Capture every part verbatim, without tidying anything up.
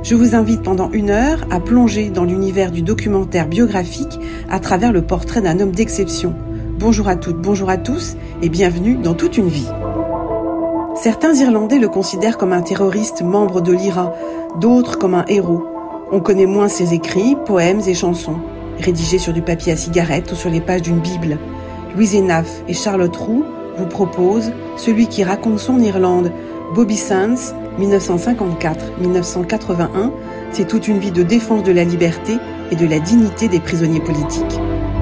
Je vous invite pendant une heure à plonger dans l'univers du documentaire biographique à travers le portrait d'un homme d'exception. Bonjour à toutes, bonjour à tous et bienvenue dans Toute une vie. Certains Irlandais le considèrent comme un terroriste membre de l'I R A, d'autres comme un héros. On connaît moins ses écrits, poèmes et chansons, rédigés sur du papier à cigarette ou sur les pages d'une Bible. Louise Hénaff et Charlotte Roux vous proposent celui qui raconte son Irlande, Bobby Sands, dix-neuf cent cinquante-quatre à dix-neuf cent quatre-vingt-un, c'est toute une vie de défense de la liberté et de la dignité des prisonniers politiques.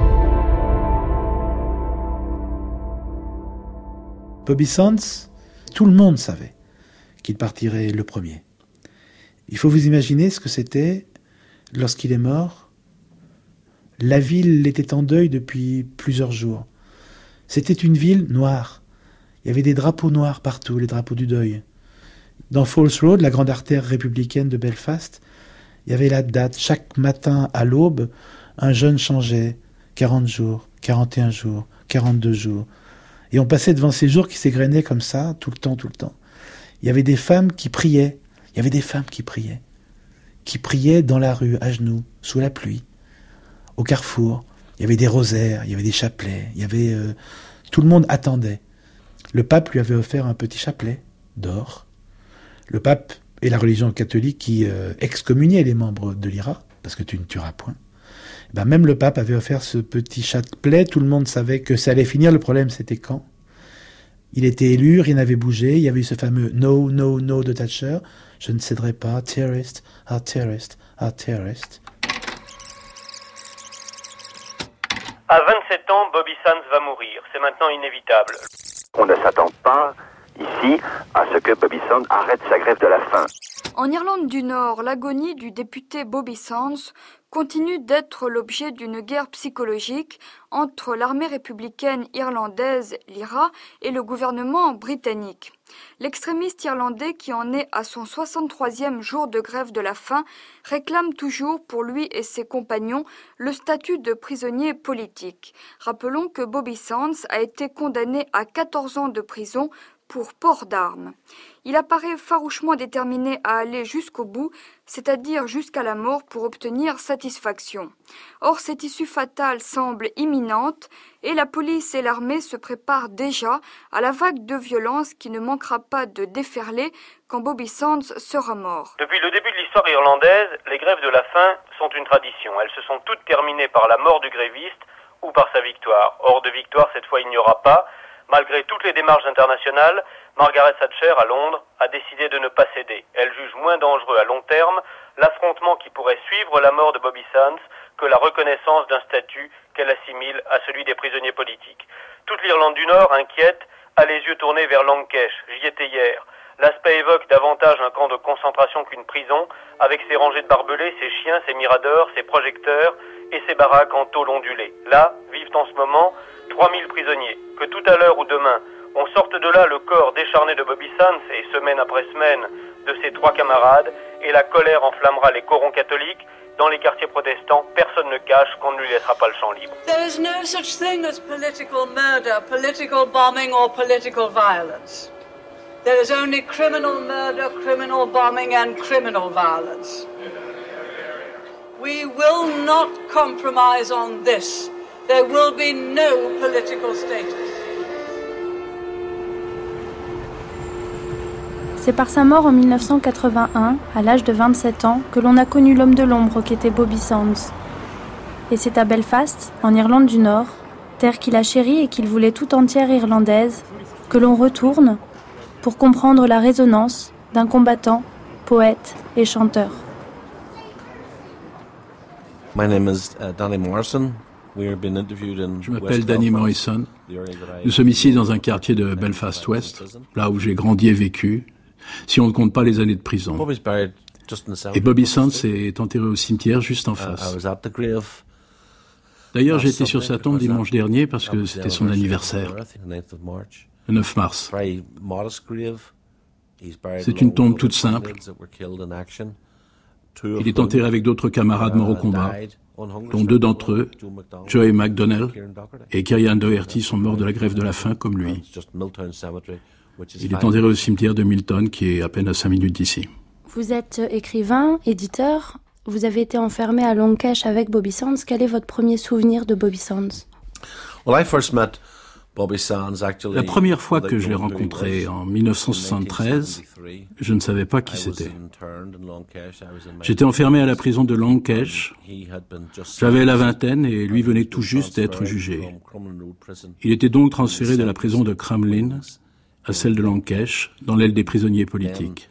Bobby Sands, tout le monde savait qu'il partirait le premier. Il faut vous imaginer ce que c'était lorsqu'il est mort. La ville était en deuil depuis plusieurs jours. C'était une ville noire. Il y avait des drapeaux noirs partout, les drapeaux du deuil. Dans Falls Road, la grande artère républicaine de Belfast, il y avait la date. Chaque matin à l'aube, un jeune changeait. quarante jours, quarante et un jours, quarante-deux jours. Et on passait devant ces jours qui s'égrenaient comme ça, tout le temps, tout le temps. Il y avait des femmes qui priaient. Il y avait des femmes qui priaient. Qui priaient dans la rue, à genoux, sous la pluie. Au carrefour, il y avait des rosaires, il y avait des chapelets. Il y avait... Euh, tout le monde attendait. Le pape lui avait offert un petit chapelet d'or. Le pape et la religion catholique qui euh, excommuniait les membres de l'I R A, parce que tu ne tueras point. Ben, même le pape avait offert ce petit chapelet, tout le monde savait que ça allait finir, le problème c'était quand. Il était élu, rien n'avait bougé, il y avait eu ce fameux « no, no, no » de Thatcher. Je ne céderai pas, terrorist, ah terrorist, ah terrorist. À vingt-sept ans, Bobby Sands va mourir, c'est maintenant inévitable. On ne s'attend pas ici à ce que Bobby Sands arrête sa grève de la faim. En Irlande du Nord, l'agonie du député Bobby Sands continue d'être l'objet d'une guerre psychologique entre l'armée républicaine irlandaise, l'I R A, et le gouvernement britannique. L'extrémiste irlandais, qui en est à son soixante-troisième jour de grève de la faim, réclame toujours pour lui et ses compagnons le statut de prisonnier politique. Rappelons que Bobby Sands a été condamné à quatorze ans de prison pour port d'armes. Il apparaît farouchement déterminé à aller jusqu'au bout, c'est-à-dire jusqu'à la mort pour obtenir satisfaction. Or, cette issue fatale semble imminente et la police et l'armée se préparent déjà à la vague de violence qui ne manquera pas de déferler quand Bobby Sands sera mort. Depuis le début de l'histoire irlandaise, les grèves de la faim sont une tradition. Elles se sont toutes terminées par la mort du gréviste ou par sa victoire. Or, de victoire, cette fois, il n'y aura pas. Malgré toutes les démarches internationales, Margaret Thatcher, à Londres, a décidé de ne pas céder. Elle juge moins dangereux à long terme l'affrontement qui pourrait suivre la mort de Bobby Sands que la reconnaissance d'un statut qu'elle assimile à celui des prisonniers politiques. Toute l'Irlande du Nord, inquiète, a les yeux tournés vers Lankesh. J'y étais hier. L'aspect évoque davantage un camp de concentration qu'une prison, avec ses rangées de barbelés, ses chiens, ses miradors, ses projecteurs et ses baraques en tôle ondulée. Là, vivent en ce moment trois mille prisonniers. Que tout à l'heure ou demain, on sorte de là le corps décharné de Bobby Sands et semaine après semaine de ses trois camarades, et la colère enflammera les corons catholiques. Dans les quartiers protestants, personne ne cache qu'on ne lui laissera pas le champ libre. There is no such thing as political murder, political bombing or political violence. There is only criminal murder, criminal bombing and criminal violence. We will not compromise on this. There will be no political status. C'est par sa mort en dix-neuf cent quatre-vingt-un, à l'âge de vingt-sept ans, que l'on a connu l'homme de l'ombre qu'était Bobby Sands. Et c'est à Belfast, en Irlande du Nord, terre qu'il a chérie et qu'il voulait tout entière irlandaise, que l'on retourne pour comprendre la résonance d'un combattant, poète et chanteur. My name is uh, Danny Morrison. We have been interviewed in Je m'appelle Danny Morrison. Nous sommes ici dans un quartier de Belfast Ouest, là où j'ai grandi et vécu, si on ne compte pas les années de prison. Et Bobby Sands est enterré au cimetière juste en face. D'ailleurs, j'ai été sur sa tombe dimanche dernier parce que c'était son anniversaire, le neuf mars. C'est une tombe toute simple. Il est enterré avec d'autres camarades morts au combat, dont deux d'entre eux, Joey McDonnell et Kieran Doherty, sont morts de la grève de la faim comme lui. Il est enterré au cimetière de Milton, qui est à peine à cinq minutes d'ici. Vous êtes écrivain, éditeur. Vous avez été enfermé à Long Kesh avec Bobby Sands. Quel est votre premier souvenir de Bobby Sands? Well, I first met Bobby Sands actually. La première fois que je l'ai rencontré en dix-neuf cent soixante-treize, je ne savais pas qui c'était. J'étais enfermé à la prison de Long Kesh. J'avais la vingtaine et lui venait tout juste d'être jugé. Il était donc transféré de la prison de Crumlin à celle de Long Kesh, dans l'aile des prisonniers politiques.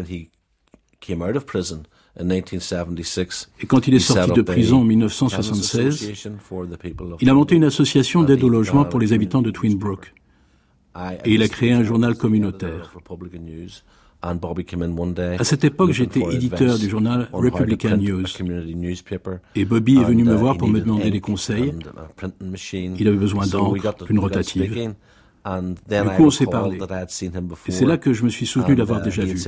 Et quand il est sorti de prison en dix-neuf cent soixante-seize, il a monté une association d'aide au logement pour les habitants de Twin Brook. Et il a créé un journal communautaire. À cette époque, j'étais éditeur du journal Republican News. Et Bobby est venu me voir pour me demander des conseils. Il avait besoin d'encre, d'une rotative. Du coup, on s'est parlé. Et c'est là que je me suis souvenu l'avoir déjà vu.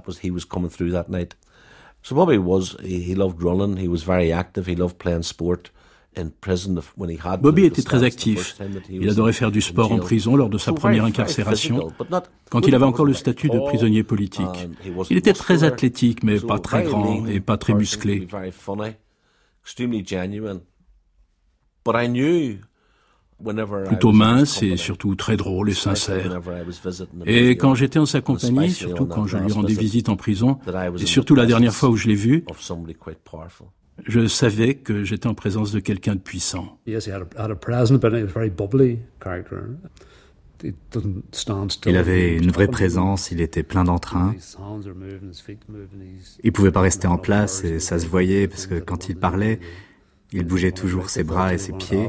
So Bobby was, he loved running, he was very active, he loved playing sport in prison when he had. Bobby était très actif. Il adorait faire du sport en prison lors de sa première incarcération, quand il avait encore le statut de prisonnier politique. Il était très athlétique, mais pas très grand et pas très musclé. Plutôt mince et surtout très drôle et sincère. Et quand j'étais en sa compagnie, surtout quand je lui rendais visite en prison, et surtout la dernière fois où je l'ai vu, je savais que j'étais en présence de quelqu'un de puissant. Il avait une vraie présence, il était plein d'entrain. Il pouvait pas rester en place et ça se voyait parce que quand il parlait, il bougeait toujours ses bras et ses pieds.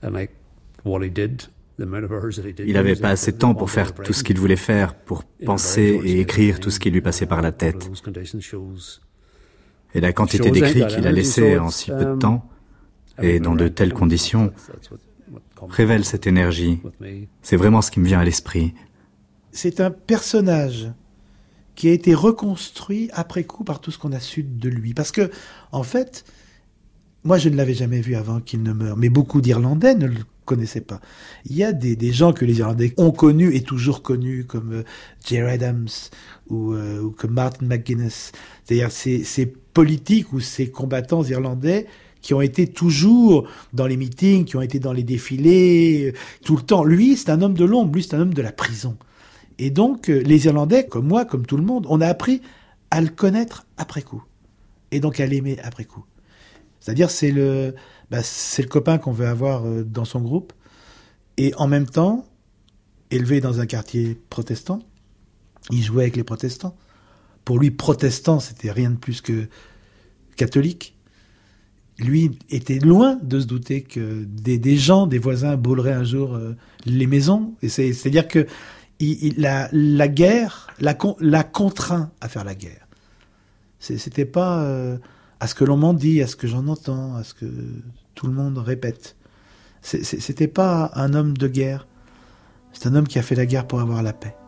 Il n'avait pas assez de temps pour faire tout ce qu'il voulait faire, pour penser et écrire tout ce qui lui passait par la tête. Et la quantité d'écrits qu'il a laissés en si peu de temps, et dans de telles conditions, révèle cette énergie. C'est vraiment ce qui me vient à l'esprit. C'est un personnage qui a été reconstruit après coup par tout ce qu'on a su de lui. Parce que, en fait, moi je ne l'avais jamais vu avant qu'il ne meure, mais beaucoup d'Irlandais ne le connaissaient pas. Il y a des, des gens que les Irlandais ont connus et toujours connus, comme euh, Jerry Adams ou, euh, ou comme Martin McGuinness. C'est-à-dire ces, ces politiques ou ces combattants irlandais qui ont été toujours dans les meetings, qui ont été dans les défilés, euh, tout le temps. Lui, c'est un homme de l'ombre, lui, c'est un homme de la prison. Et donc, euh, les Irlandais, comme moi, comme tout le monde, on a appris à le connaître après coup. Et donc à l'aimer après coup. C'est-à-dire, c'est le, bah, c'est le copain qu'on veut avoir euh, dans son groupe. Et en même temps, élevé dans un quartier protestant, il jouait avec les protestants. Pour lui, protestant, c'était rien de plus que catholique. Lui était loin de se douter que des, des gens, des voisins, brûleraient un jour euh, les maisons. Et c'est, c'est-à-dire que il, il, la, la guerre l'a, l'a contraint à faire la guerre. C'est, c'était pas... Euh, à ce que l'on m'en dit, à ce que j'en entends, à ce que tout le monde répète. C'est, c'est, c'était pas un homme de guerre. C'est un homme qui a fait la guerre pour avoir la paix.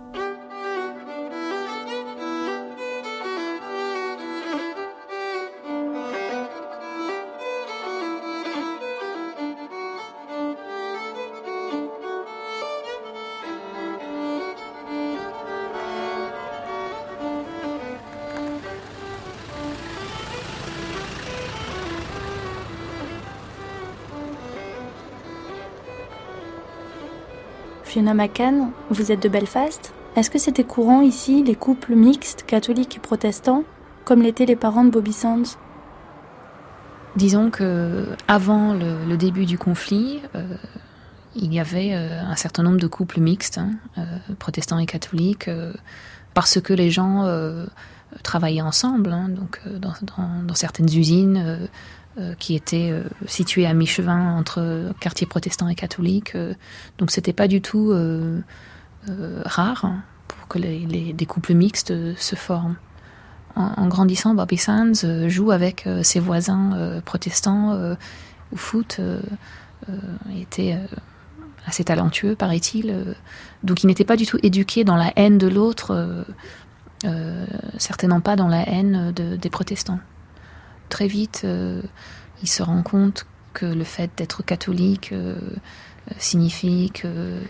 Fiona McCann, vous êtes de Belfast. Est-ce que c'était courant ici, les couples mixtes, catholiques et protestants, comme l'étaient les parents de Bobby Sands? Disons que avant le, le début du conflit, euh, il y avait euh, un certain nombre de couples mixtes, hein, euh, protestants et catholiques, euh, parce que les gens euh, travaillaient ensemble, hein, donc euh, dans, dans, dans certaines usines euh, euh, qui étaient euh, situées à mi-chemin entre quartiers protestants et catholiques. Euh, donc c'était pas du tout euh, euh, rare, hein, pour que les, les, des couples mixtes euh, se forment. En, en grandissant, Bobby Sands euh, joue avec euh, ses voisins euh, protestants euh, au foot. Euh, euh, il était euh, assez talentueux, paraît-il. Euh, donc il n'était pas du tout éduqué dans la haine de l'autre, euh, euh, certainement pas dans la haine de, des protestants. Très vite, euh, il se rend compte que le fait d'être catholique euh, signifie que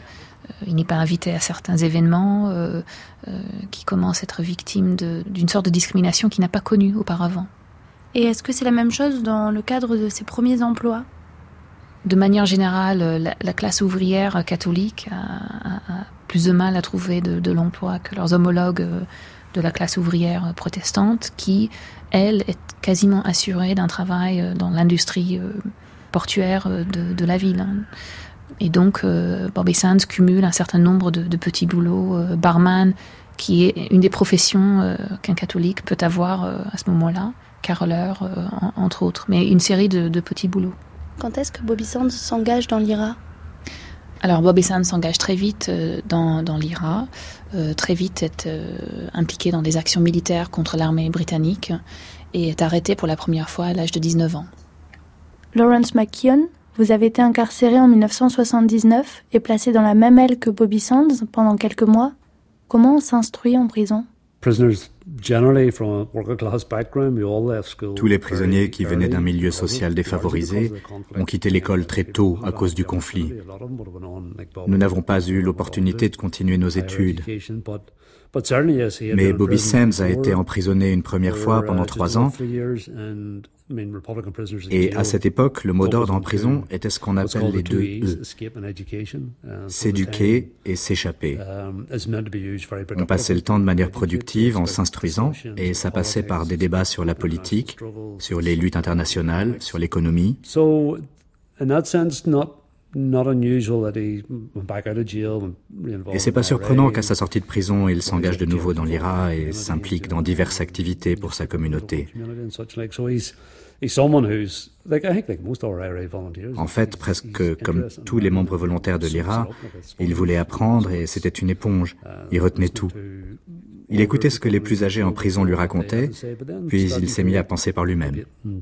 il n'est pas invité à certains événements, euh, euh, qui commence à être victime de, d'une sorte de discrimination qu'il n'a pas connue auparavant. Et est-ce que c'est la même chose dans le cadre de ses premiers emplois ? De manière générale, la, la classe ouvrière catholique a, a, a plus de mal à trouver de, de l'emploi que leurs homologues de la classe ouvrière protestante, qui, elle, est quasiment assurée d'un travail dans l'industrie portuaire de, de la ville. Et donc, euh, Bobby Sands cumule un certain nombre de, de petits boulots. Euh, barman, qui est une des professions euh, qu'un catholique peut avoir euh, à ce moment-là, caroleur, euh, en, entre autres, mais une série de, de petits boulots. Quand est-ce que Bobby Sands s'engage dans l'I R A ? Alors, Bobby Sands s'engage très vite euh, dans, dans l'I R A, euh, très vite est euh, impliqué dans des actions militaires contre l'armée britannique et est arrêté pour la première fois à l'âge de dix-neuf ans. Lawrence McKeon, vous avez été incarcéré en dix-neuf cent soixante-dix-neuf et placé dans la même aile que Bobby Sands pendant quelques mois. Comment on s'instruit en prison ? Tous les prisonniers qui venaient d'un milieu social défavorisé ont quitté l'école très tôt à cause du conflit. Nous n'avons pas eu l'opportunité de continuer nos études. Mais Bobby Sands a été emprisonné une première fois pendant trois ans. Et à cette époque, le mot d'ordre en prison était ce qu'on appelle les deux E, s'éduquer et s'échapper. On passait le temps de manière productive en s'instruisant, et ça passait par des débats sur la politique, sur les luttes internationales, sur l'économie. Et c'est pas surprenant qu'à sa sortie de prison, il s'engage de nouveau dans l'I R A et s'implique dans diverses activités pour sa communauté. En fait, presque comme tous les membres volontaires de l'I R A, il voulait apprendre et c'était une éponge. Il retenait tout. Il écoutait ce que les plus âgés en prison lui racontaient, puis il s'est mis à penser par lui-même.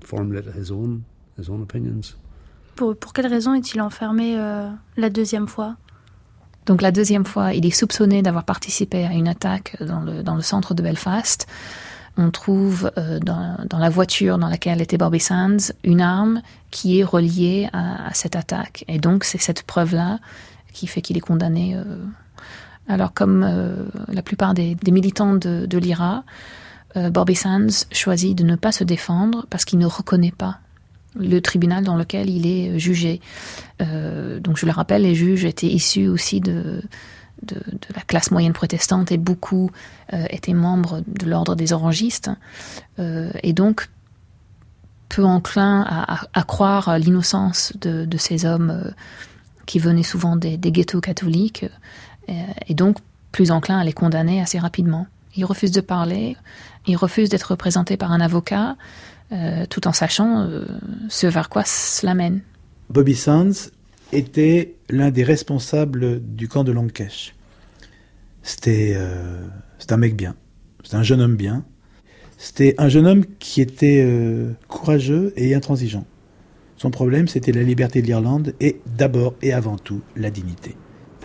Pour, pour quelle raison est-il enfermé euh, la deuxième fois ? Donc la deuxième fois, il est soupçonné d'avoir participé à une attaque dans le, dans le centre de Belfast. On trouve euh, dans, dans la voiture dans laquelle était Bobby Sands une arme qui est reliée à, à cette attaque. Et donc c'est cette preuve-là qui fait qu'il est condamné. Euh. Alors comme euh, la plupart des, des militants de, de l'I R A, euh, Bobby Sands choisit de ne pas se défendre parce qu'il ne reconnaît pas le tribunal dans lequel il est jugé. Euh, donc je le rappelle, les juges étaient issus aussi de, de, de la classe moyenne protestante et beaucoup euh, étaient membres de l'ordre des orangistes. Euh, et donc peu enclin à, à, à croire l'innocence de, de ces hommes euh, qui venaient souvent des, des ghettos catholiques, euh, et donc plus enclin à les condamner assez rapidement. Il refuse de parler, il refuse d'être représenté par un avocat, Euh, tout en sachant euh, ce vers quoi cela mène. Bobby Sands était l'un des responsables du camp de Longkesh. C'était, euh, c'était un mec bien, c'était un jeune homme bien. C'était un jeune homme qui était euh, courageux et intransigeant. Son problème, c'était la liberté de l'Irlande et d'abord et avant tout la dignité.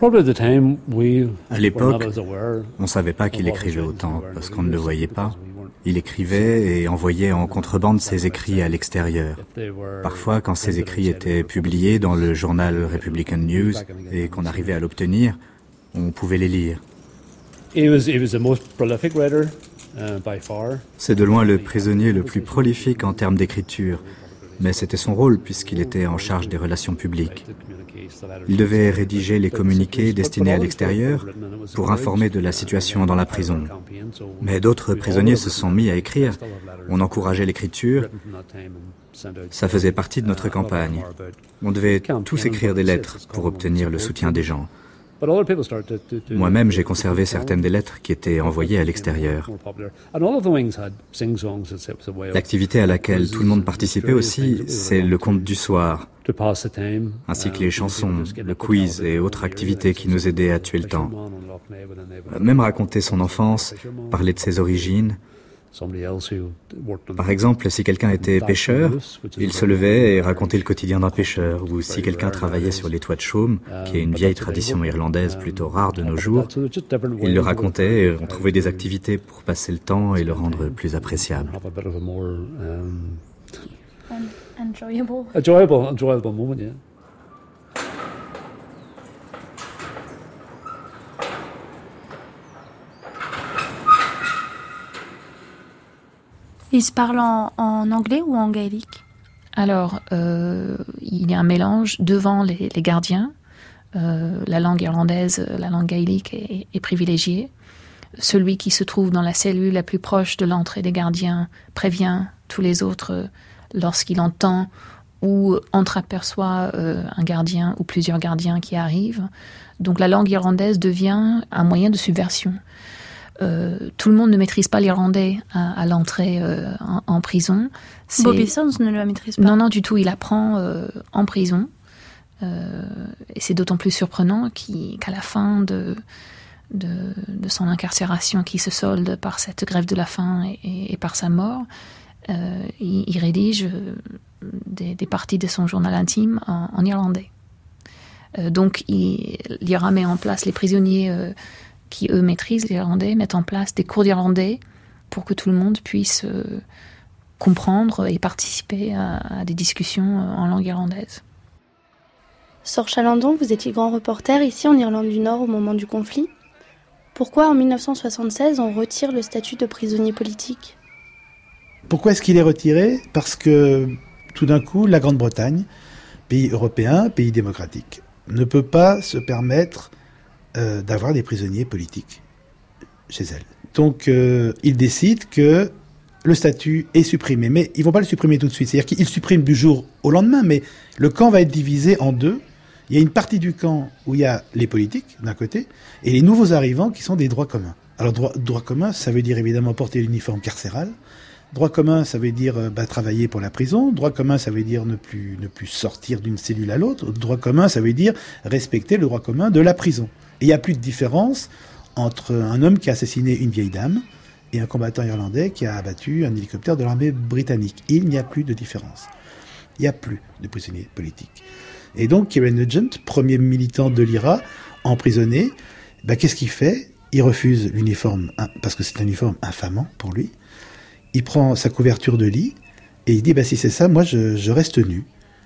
À l'époque, on ne savait pas qu'il écrivait autant parce qu'on ne le voyait pas. Il écrivait et envoyait en contrebande ses écrits à l'extérieur. Parfois, quand ses écrits étaient publiés dans le journal Republican News et qu'on arrivait à l'obtenir, on pouvait les lire. C'est de loin le prisonnier le plus prolifique en termes d'écriture, mais c'était son rôle puisqu'il était en charge des relations publiques. Il devait rédiger les communiqués destinés à l'extérieur pour informer de la situation dans la prison. Mais d'autres prisonniers se sont mis à écrire. On encourageait l'écriture. Ça faisait partie de notre campagne. On devait tous écrire des lettres pour obtenir le soutien des gens. Moi-même, j'ai conservé certaines des lettres qui étaient envoyées à l'extérieur. L'activité à laquelle tout le monde participait aussi, c'est le conte du soir, ainsi que les chansons, le quiz et autres activités qui nous aidaient à tuer le temps. Même raconter son enfance, parler de ses origines. Par exemple, si quelqu'un était pêcheur, il se levait et racontait le quotidien d'un pêcheur, ou si quelqu'un travaillait sur les toits de chaume, qui est une vieille tradition irlandaise plutôt rare de nos jours, il le racontait et on trouvait des activités pour passer le temps et le rendre plus appréciable. Enjoyable. Enjoyable, enjoyable moment, yeah. Ils se parlent en, en anglais ou en gaélique ? Alors, euh, il y a un mélange devant les, les gardiens. Euh, la langue irlandaise, la langue gaélique est, est privilégiée. Celui qui se trouve dans la cellule la plus proche de l'entrée des gardiens prévient tous les autres lorsqu'il entend ou entreaperçoit euh, un gardien ou plusieurs gardiens qui arrivent. Donc la langue irlandaise devient un moyen de subversion. Euh, tout le monde ne maîtrise pas l'irlandais à, à l'entrée euh, en, en prison. C'est... Bobby Sands ne le maîtrise pas. Non, non, du tout. Il apprend euh, en prison. Euh, et c'est d'autant plus surprenant qu'il, qu'à la fin de, de, de son incarcération, qui se solde par cette grève de la faim et, et, et par sa mort, euh, il, il rédige des, des parties de son journal intime en, en irlandais. Euh, donc, il, l'I R A met en place les prisonniers euh, qui, eux, maîtrisent l'irlandais, mettent en place des cours d'irlandais pour que tout le monde puisse euh, comprendre et participer à, à des discussions en langue irlandaise. Sir Chalandon, vous étiez grand reporter ici en Irlande du Nord au moment du conflit. Pourquoi, en dix-neuf cent soixante-seize, on retire le statut de prisonnier politique ? Pourquoi est-ce qu'il est retiré ? Parce que, tout d'un coup, la Grande-Bretagne, pays européen, pays démocratique, ne peut pas se permettre euh, d'avoir des prisonniers politiques chez elle. Donc, euh, il décide que le statut est supprimé. Mais ils ne vont pas le supprimer tout de suite. C'est-à-dire qu'ils suppriment du jour au lendemain, mais le camp va être divisé en deux. Il y a une partie du camp où il y a les politiques, d'un côté, et les nouveaux arrivants qui sont des droits communs. Alors, droit, droit commun, ça veut dire évidemment porter l'uniforme carcéral. Droit commun, ça veut dire bah, travailler pour la prison. Droit commun, ça veut dire ne plus, ne plus sortir d'une cellule à l'autre. Droit commun, ça veut dire respecter le droit commun de la prison. Et il n'y a plus de différence entre un homme qui a assassiné une vieille dame et un combattant irlandais qui a abattu un hélicoptère de l'armée britannique. Il n'y a plus de différence. Il n'y a plus de prisonniers politiques. Et donc, Kieran Nugent, premier militant de l'I R A, emprisonné, bah, qu'est-ce qu'il fait ? Il refuse l'uniforme, parce que c'est un uniforme infamant pour lui. Il prend sa couverture de lit et il dit bah, « si c'est ça, moi je, je reste nu ».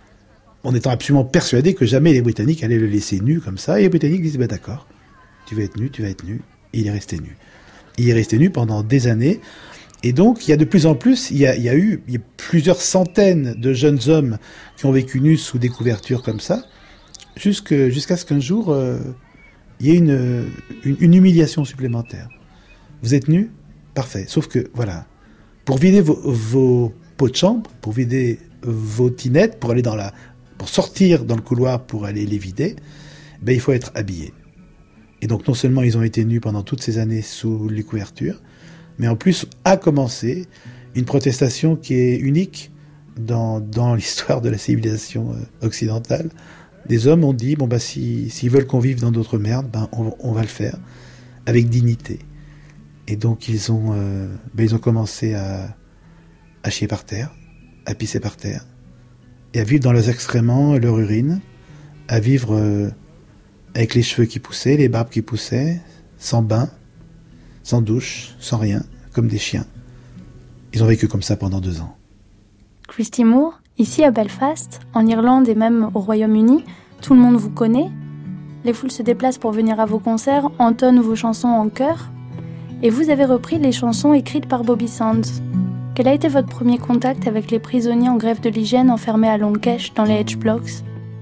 En étant absolument persuadé que jamais les Britanniques allaient le laisser nu comme ça. Et les Britanniques disent bah, « d'accord, tu vas être nu, tu vas être nu ». Et il est resté nu. Il est resté nu pendant des années. Et donc, il y a de plus en plus, il y a, il y a eu il y a plusieurs centaines de jeunes hommes qui ont vécu nus sous des couvertures comme ça, jusqu'à, jusqu'à ce qu'un jour, euh, il y ait une, une, une humiliation supplémentaire. Vous êtes nus ? Parfait. Sauf que, voilà, pour vider vos, vos pots de chambre, pour vider vos tinettes, pour aller dans la, pour sortir dans le couloir pour aller les vider, ben, il faut être habillé. Et donc, non seulement ils ont été nus pendant toutes ces années sous les couvertures, mais en plus a commencé une protestation qui est unique dans, dans l'histoire de la civilisation occidentale. Des hommes ont dit, bon bah si, s'ils veulent qu'on vive dans d'autres merdes, ben on, on va le faire, avec dignité. Et donc ils ont, euh, ben, ils ont commencé à, à chier par terre, à pisser par terre, et à vivre dans leurs excréments, leur urine, à vivre euh, avec les cheveux qui poussaient, les barbes qui poussaient, sans bain, sans douche, sans rien, comme des chiens. Ils ont vécu comme ça pendant deux ans. Christy Moore, ici à Belfast, en Irlande et même au Royaume-Uni, tout le monde vous connaît. Les foules se déplacent pour venir à vos concerts, entonnent vos chansons en chœur. Et vous avez repris les chansons écrites par Bobby Sands. Quel a été votre premier contact avec les prisonniers en grève de l'hygiène enfermés à Long Kesh dans les H-Blocks ?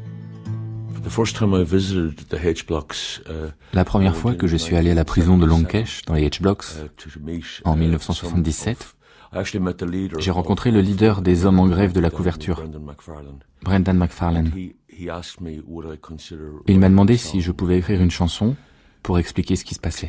La première fois que je suis allé à la prison de Long Kesh, dans les H-Blocks, en dix-neuf cent soixante-dix-sept, j'ai rencontré le leader des hommes en grève de la couverture, Brendan McFarlane. Il m'a demandé si je pouvais écrire une chanson pour expliquer ce qui se passait.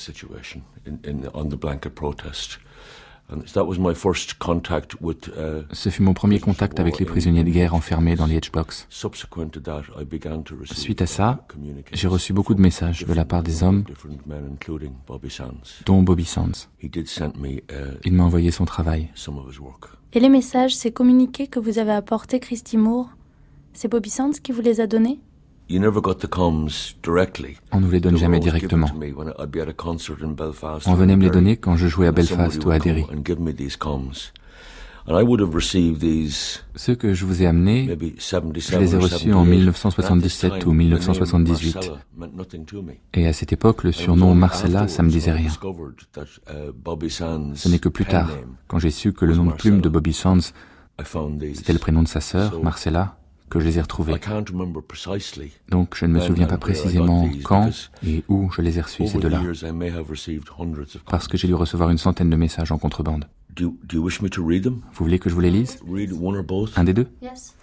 Ce fut mon premier contact avec les prisonniers de guerre enfermés dans les H-Blocks. Suite à ça, j'ai reçu beaucoup de messages de la part des hommes, dont Bobby Sands. Il m'a envoyé son travail. Et les messages, ces communiqués que vous avez apportés, Christy Moore, c'est Bobby Sands qui vous les a donnés ? On ne nous les donne jamais directement. On venait me les donner quand je jouais à Belfast ou à Derry. Ceux que je vous ai amenés, je les ai reçus en mille neuf cent soixante-dix-sept ou mille neuf cent soixante-dix-huit. Et à cette époque, le surnom Marcella, ça me disait rien. Ce n'est que plus tard, quand j'ai su que le nom de plume de Bobby Sands, c'était le prénom de sa sœur, Marcella, que je les ai retrouvés. Donc je ne me souviens pas précisément quand et où je les ai reçus, ces deux-là, parce que j'ai dû recevoir une centaine de messages en contrebande. Vous voulez que je vous les lise? Un des deux?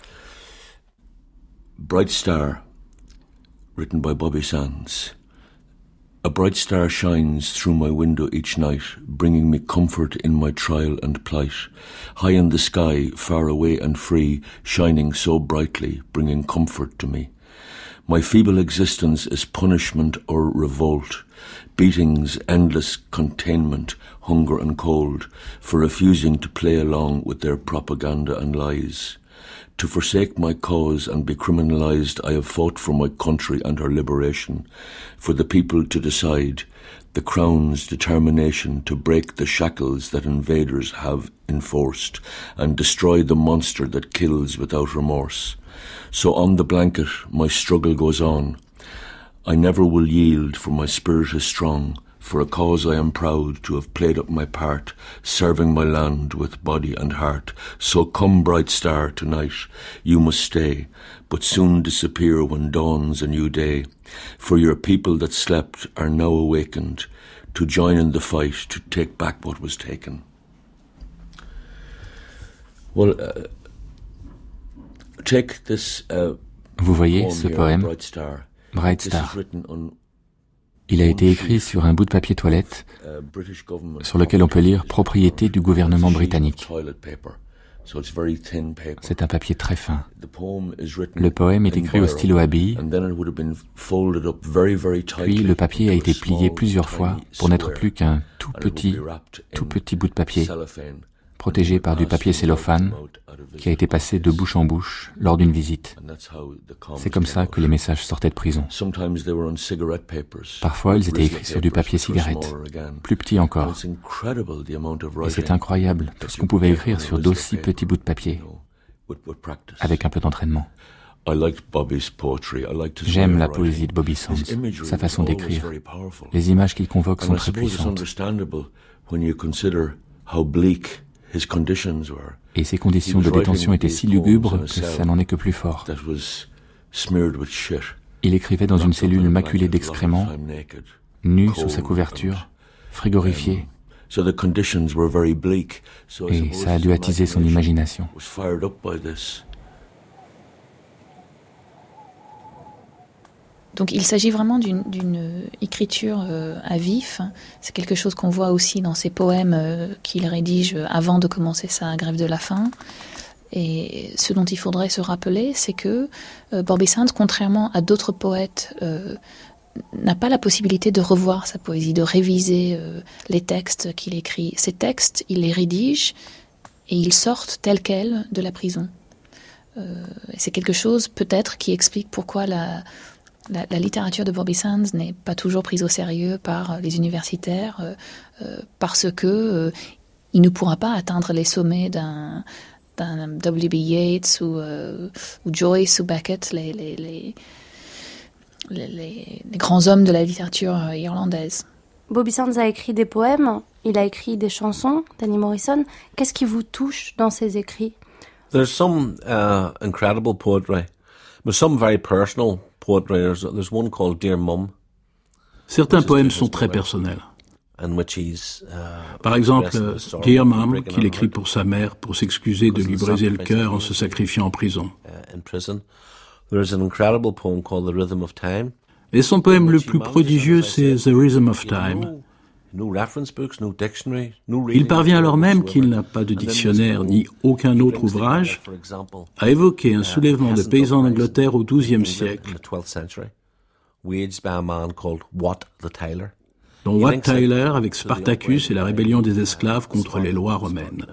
Bright Star, written by Bobby Sands. A bright star shines through my window each night, bringing me comfort in my trial and plight. High in the sky, far away and free, shining so brightly, bringing comfort to me. My feeble existence is punishment or revolt, beatings, endless containment, hunger and cold, for refusing to play along with their propaganda and lies. To forsake my cause and be criminalized, I have fought for my country and her liberation, for the people to decide, the Crown's determination to break the shackles that invaders have enforced, and destroy the monster that kills without remorse. So on the blanket my struggle goes on. I never will yield, for my spirit is strong, for a cause I am proud to have played up my part, serving my land with body and heart. So come, bright star, tonight, you must stay, but soon disappear when dawns a new day. For your people that slept are now awakened, to join in the fight, to take back what was taken. Well, uh, take this, uh, Vous voyez ce poème, Bright Star. Il a été écrit sur un bout de papier toilette sur lequel on peut lire « Propriété du gouvernement britannique ». C'est un papier très fin. Le poème est écrit au stylo à billes, puis le papier a été plié plusieurs fois pour n'être plus qu'un tout petit, tout petit bout de papier, protégé par du papier cellophane qui a été passé de bouche en bouche lors d'une visite. C'est comme ça que les messages sortaient de prison. Parfois, ils étaient écrits sur du papier cigarette, plus petit encore. Et c'est incroyable tout ce qu'on pouvait écrire sur d'aussi petits bouts de papier, avec un peu d'entraînement. J'aime la poésie de Bobby Sands, sa façon d'écrire. Les images qu'il convoque sont très puissantes. Et ses conditions de détention étaient si lugubres que ça n'en est que plus fort. Il écrivait dans une cellule maculée d'excréments, nu sous sa couverture, frigorifié. Et ça a dû attiser son imagination. Donc il s'agit vraiment d'une, d'une écriture euh, à vif. C'est quelque chose qu'on voit aussi dans ses poèmes euh, qu'il rédige avant de commencer sa grève de la faim. Et ce dont il faudrait se rappeler, c'est que euh, Bobby Sands, contrairement à d'autres poètes, euh, n'a pas la possibilité de revoir sa poésie, de réviser euh, les textes qu'il écrit. Ces textes, il les rédige et ils sortent tels quels de la prison. Euh, et c'est quelque chose peut-être qui explique pourquoi la... La, la littérature de Bobby Sands n'est pas toujours prise au sérieux par les universitaires euh, euh, parce que euh, il ne pourra pas atteindre les sommets d'un, d'un W B Yeats ou, euh, ou Joyce ou Beckett, les, les, les, les, les, les grands hommes de la littérature irlandaise. Bobby Sands a écrit des poèmes, il a écrit des chansons, Danny Morrison. Qu'est-ce qui vous touche dans ses écrits? There's some uh, incredible poetry, but some very personal. Certains poèmes sont très personnels. Par exemple, Dear Mom, qu'il écrit pour sa mère pour s'excuser de lui briser le cœur en se sacrifiant en prison. Et son poème le plus prodigieux, c'est The Rhythm of Time. Il parvient alors même qu'il n'a pas de dictionnaire ni aucun autre ouvrage à évoquer un soulèvement de paysans d'Angleterre au douzième siècle, dont Wat Tyler avec Spartacus et la rébellion des esclaves contre les lois romaines.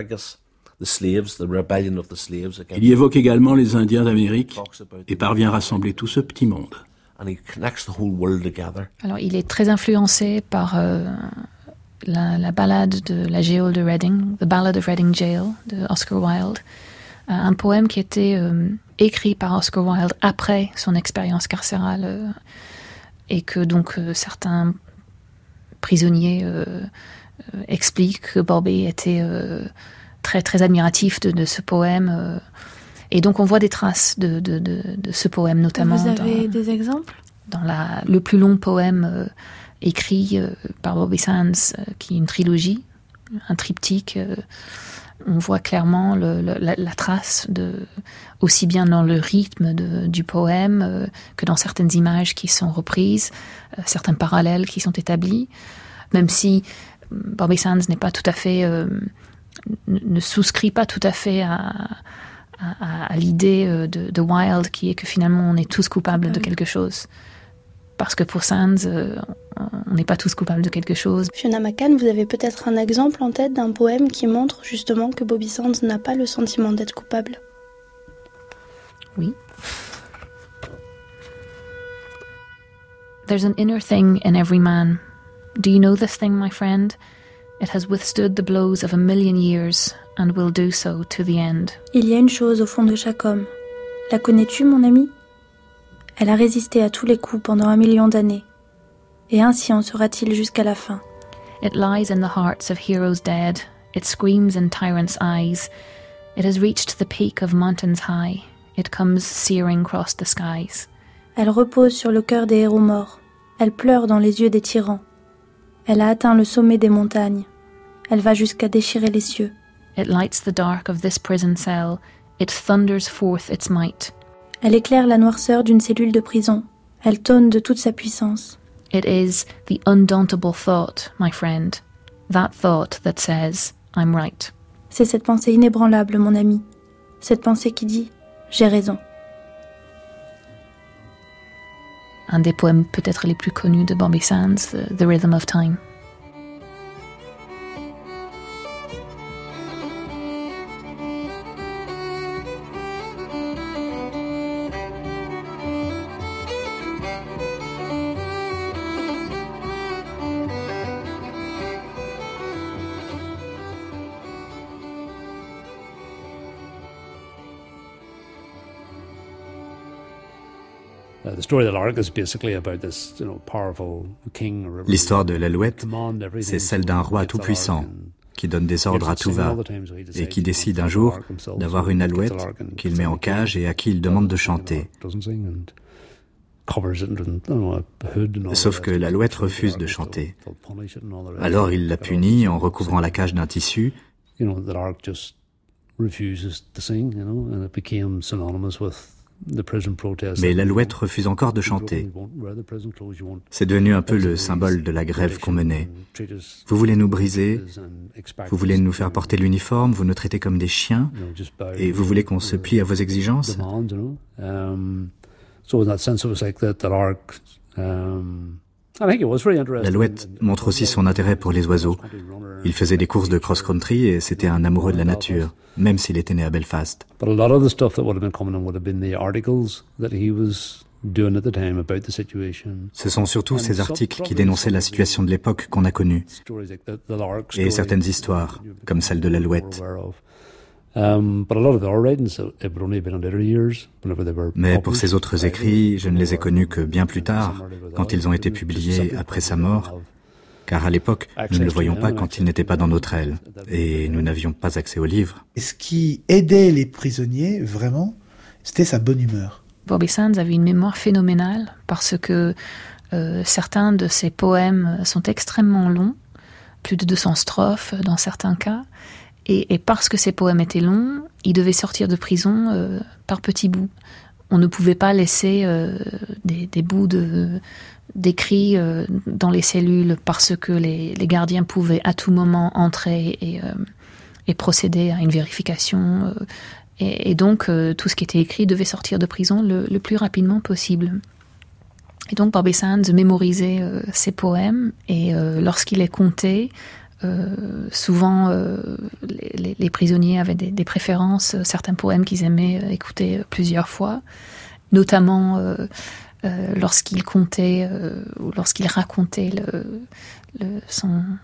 Il y évoque également les Indiens d'Amérique et parvient à rassembler tout ce petit monde. Alors, il est très influencé par euh, la, la ballade de la Géole de Reading, The Ballad of Reading Gaol, de Oscar Wilde, euh, un poème qui était euh, écrit par Oscar Wilde après son expérience carcérale euh, et que donc euh, certains prisonniers euh, euh, expliquent que Bobby était euh, très très admiratif de, de ce poème. Euh, et donc on voit des traces de, de, de, de ce poème, notamment. Vous avez dans, des exemples ? Dans la, le plus long poème euh, écrit euh, par Bobby Sands, euh, qui est une trilogie, un triptyque. Euh, on voit clairement le, le, la, la trace, de, aussi bien dans le rythme de, du poème euh, que dans certaines images qui sont reprises, euh, certains parallèles qui sont établis, même si Bobby Sands n'est pas tout à fait, euh, ne souscrit pas tout à fait à, à, à l'idée de, de Wilde, qui est que finalement on est tous coupables de quelque chose. Parce que pour Sands, euh, on n'est pas tous coupables de quelque chose. Fiona McCann, vous avez peut-être un exemple en tête d'un poème qui montre justement que Bobby Sands n'a pas le sentiment d'être coupable? Oui. There's an inner thing in every man. Do you know this thing, my friend? It has withstood the blows of a million years and will do so to the end. Il y a une chose au fond de chaque homme. La connais-tu, mon ami? Elle a résisté à tous les coups pendant un million d'années. Et ainsi en sera-t-il jusqu'à la fin. It lies in the hearts of heroes dead. It screams in tyrants' eyes. It has reached the peak of mountains high. It comes searing across the skies. Elle repose sur le cœur des héros morts. Elle pleure dans les yeux des tyrans. Elle a atteint le sommet des montagnes. Elle va jusqu'à déchirer les cieux. It lights the dark of this prison cell. It thunders forth its might. Elle éclaire la noirceur d'une cellule de prison. Elle tonne de toute sa puissance. It is the undauntable thought, my friend. That thought that says, I'm right. C'est cette pensée inébranlable, mon ami. Cette pensée qui dit, j'ai raison. Un des poèmes peut-être les plus connus de Bobby Sands, The Rhythm of Time. L'histoire de l'Alouette, c'est celle d'un roi tout-puissant qui donne des ordres à tout va et qui décide un jour d'avoir une alouette qu'il met en cage et à qui il demande de chanter. Sauf que l'alouette refuse de chanter. Alors il la punit en recouvrant la cage d'un tissu. Mais l'alouette refuse encore de chanter. C'est devenu un peu le symbole de la grève qu'on menait. Vous voulez nous briser, vous voulez nous faire porter l'uniforme, vous nous traitez comme des chiens, et vous voulez qu'on se plie à vos exigences? L'alouette montre aussi son intérêt pour les oiseaux. Il faisait des courses de cross-country et c'était un amoureux de la nature, même s'il était né à Belfast. Ce sont surtout ces articles qui dénonçaient la situation de l'époque qu'on a connue, et certaines histoires, comme celle de l'alouette. Mais pour ces autres écrits, je ne les ai connus que bien plus tard, quand ils ont été publiés après sa mort, car à l'époque, nous ne le voyions pas quand il n'était pas dans notre aile, et nous n'avions pas accès aux livres. Et ce qui aidait les prisonniers, vraiment, c'était sa bonne humeur. Bobby Sands avait une mémoire phénoménale, parce que euh, certains de ses poèmes sont extrêmement longs, plus de deux cents strophes dans certains cas, Et, et parce que ces poèmes étaient longs, il devait sortir de prison euh, par petits bouts. On ne pouvait pas laisser euh, des, des bouts de, d'écrits euh, dans les cellules parce que les, les gardiens pouvaient à tout moment entrer et, euh, et procéder à une vérification. Euh, et, et donc, euh, tout ce qui était écrit devait sortir de prison le, le plus rapidement possible. Et donc, Bobby Sands mémorisait euh, ses poèmes et euh, lorsqu'il les comptait, Euh, souvent, euh, les, les prisonniers avaient des, des préférences, euh, certains poèmes qu'ils aimaient euh, écouter euh, plusieurs fois, notamment euh, euh, lorsqu'il comptait euh, ou lorsqu'il racontait le, le, son,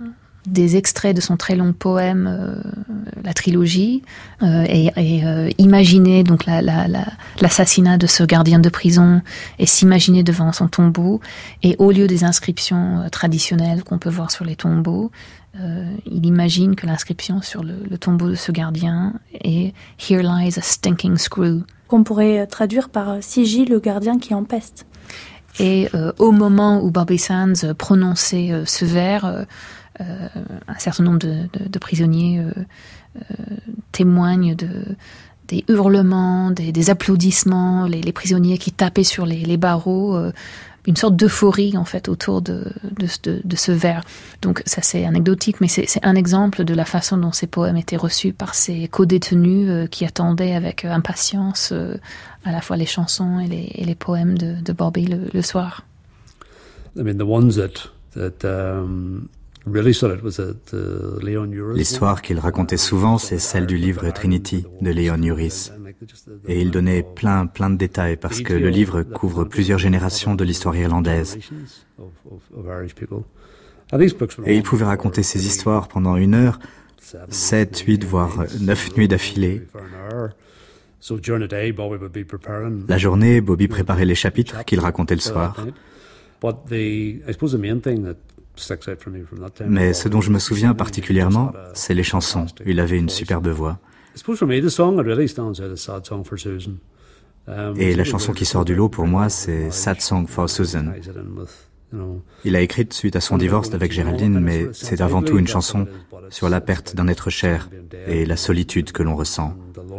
des extraits de son très long poème, euh, la trilogie, euh, et, et euh, imaginer donc la, la, la, l'assassinat de ce gardien de prison et s'imaginer devant son tombeau. Et au lieu des inscriptions euh, traditionnelles qu'on peut voir sur les tombeaux, euh, il imagine que l'inscription sur le, le tombeau de ce gardien est « Here lies a stinking screw ». Qu'on pourrait traduire par « Sigil, le gardien qui empeste ». Et euh, au moment où Bobby Sands prononçait euh, ce vers, euh, euh, un certain nombre de, de, de prisonniers euh, euh, témoignent de, des hurlements, des, des applaudissements, les, les prisonniers qui tapaient sur les, les barreaux, euh, une sorte d'euphorie en fait autour de, de, de, de ce vers. Donc ça c'est anecdotique, mais c'est, c'est un exemple de la façon dont ces poèmes étaient reçus par ces co-détenus euh, qui attendaient avec impatience euh, à la fois les chansons et les, et les poèmes de, de Bobby le, le soir. I mean, the ones that, that, um... L'histoire qu'il racontait souvent, c'est celle du livre Trinity de Leon Uris. Et il donnait plein, plein de détails parce que le livre couvre plusieurs générations de l'histoire irlandaise. Et il pouvait raconter ces histoires pendant une heure, sept, huit, voire neuf nuits d'affilée. La journée, Bobby préparait les chapitres qu'il racontait le soir. Mais ce dont je me souviens particulièrement, c'est les chansons. Il avait une superbe voix. Et la chanson qui sort du lot pour moi, c'est Sad Song for Susan. Il l'a écrite suite à son divorce avec Géraldine, mais c'est avant tout une chanson sur la perte d'un être cher et la solitude que l'on ressent.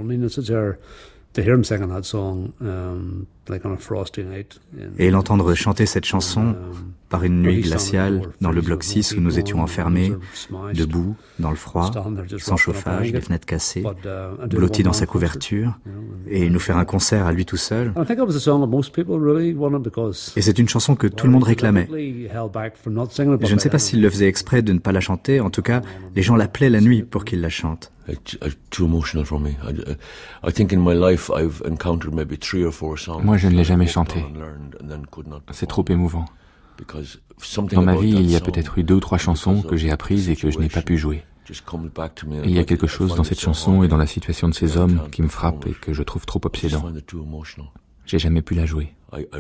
Et l'entendre chanter cette chanson par une nuit glaciale dans le bloc six où nous étions enfermés, debout, dans le froid, sans chauffage, les fenêtres cassées, blotti dans sa couverture, et nous faire un concert à lui tout seul. Et c'est une chanson que tout le monde réclamait. Je ne sais pas s'il le faisait exprès de ne pas la chanter, en tout cas, les gens l'appelaient la nuit pour qu'il la chante. Moi, je ne l'ai jamais chanté. C'est trop émouvant. Dans ma vie, il y a peut-être eu deux ou trois chansons que j'ai apprises et que je n'ai pas pu jouer. Et il y a quelque chose dans cette chanson et dans la situation de ces hommes qui me frappe et que je trouve trop obsédant. J'ai jamais pu la jouer.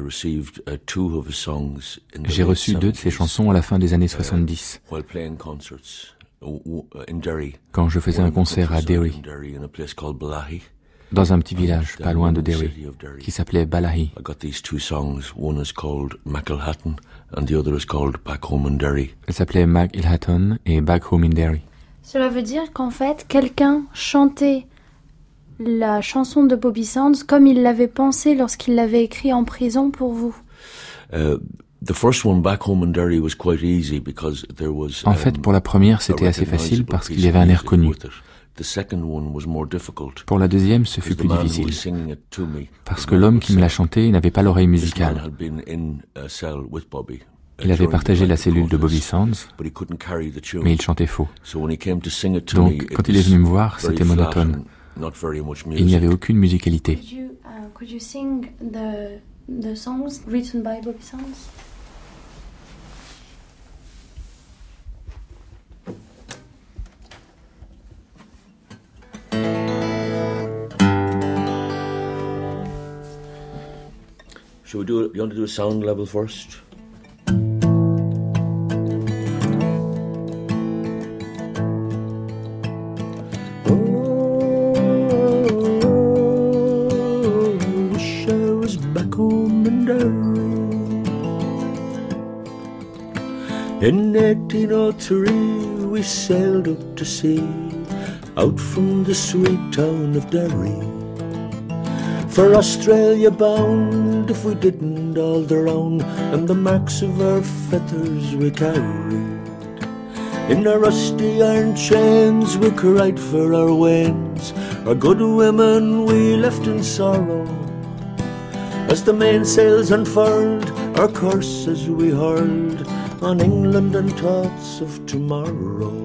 J'ai reçu deux de ces chansons à la fin des années soixante-dix. Quand je faisais un concert à Derry, dans un petit village pas loin de Derry, qui s'appelait Balahi. Elle s'appelait Mac Ilhatton et Back Home in Derry. Cela veut dire qu'en fait, quelqu'un chantait la chanson de Bobby Sands comme il l'avait pensé lorsqu'il l'avait écrit en prison pour vous. Uh, En fait, pour la première, c'était assez facile parce qu'il y avait un air connu. Pour la deuxième, ce fut plus difficile, parce que l'homme qui me l'a chanté n'avait pas l'oreille musicale. Il avait partagé la cellule de Bobby Sands, mais il chantait faux. Donc, quand il est venu me voir, c'était monotone. Il n'y avait aucune musicalité. Could you, uh, could you sing the, the songs written by Bobby Sands? Shall we do? You want to do a sound level first? Oh, wish I was back home in Derry. In eighteen oh three, we sailed out to sea, out from the sweet town of Derry. For Australia bound, if we didn't all drown, and the marks of our feathers we carried. In our rusty iron chains we cried for our wains, our good women we left in sorrow. As the mainsails unfurled, our curses we hurled on England and thoughts of tomorrow.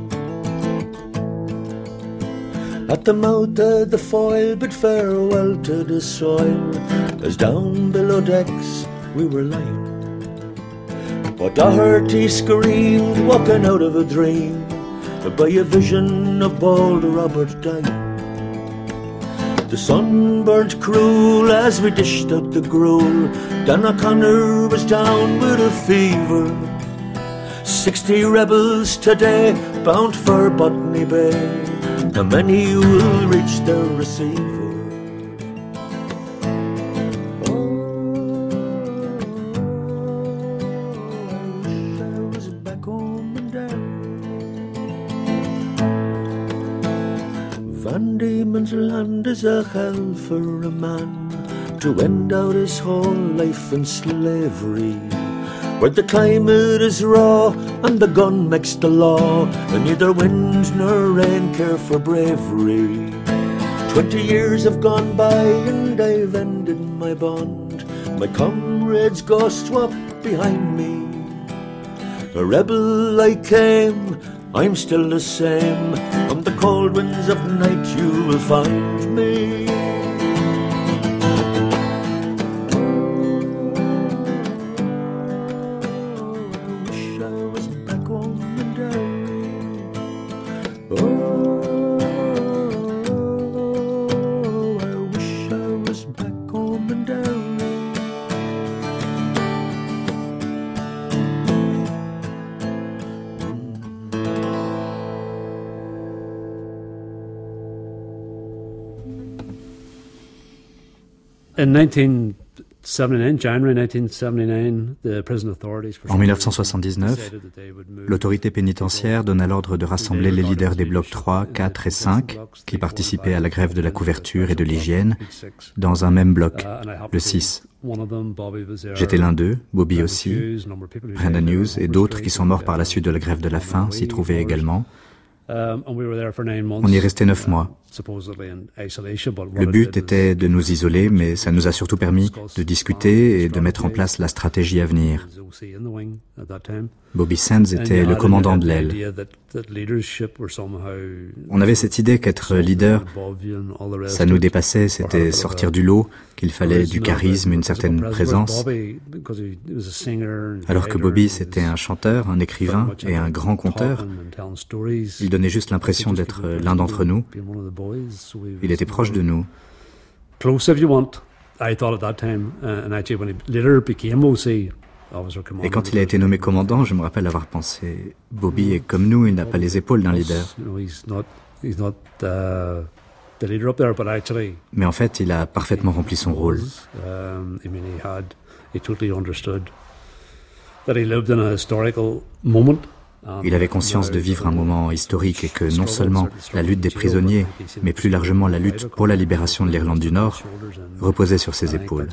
At the mouth of the foyle bid farewell to the soil, as down below decks we were lying. But Doherty screamed, walking out of a dream, by a vision of bold Robert Dyke. The sun burnt cruel as we dished out the gruel. Dan O'Connor was down with a fever. Sixty rebels today bound for Botany Bay. How many will reach their receiver? Van Diemen's Land is a hell for a man to end out his whole life in slavery, where the climate is raw and the gun makes the law, and neither wind nor rain care for bravery. Twenty years have gone by and I've ended my bond. My comrades ghosts walk behind me. A rebel I came, I'm still the same. On the cold winds of night you will find me. I wish I was back home and I, oh, I wish I was back home and I. In nineteen seventy-nine, January nineteen seventy-nine, the prison authorities. En mille neuf cent soixante-dix-neuf, l'autorité pénitentiaire donna l'ordre de rassembler les leaders des blocs trois, quatre et cinq qui participaient à la grève de la couverture et de l'hygiène dans un même bloc, le six. J'étais l'un d'eux, Bobby aussi, Brendan Hughes et d'autres qui sont morts par la suite de la grève de la faim s'y trouvaient également. On y restait neuf mois. Le but était de nous isoler, mais ça nous a surtout permis de discuter et de mettre en place la stratégie à venir. Bobby Sands était le commandant de l'aile. On avait cette idée qu'être leader, ça nous dépassait, c'était sortir du lot, qu'il fallait du charisme, une certaine présence. Alors que Bobby, c'était un chanteur, un écrivain et un grand conteur. Il donnait juste l'impression d'être l'un d'entre nous. Il était proche de nous. Et quand il a été nommé commandant, je me rappelle avoir pensé, Bobby est comme nous, il n'a pas les épaules d'un leader. Mais en fait, il a parfaitement rempli son rôle. Il avait conscience de vivre un moment historique et que non seulement la lutte des prisonniers, mais plus largement la lutte pour la libération de l'Irlande du Nord, reposait sur ses épaules.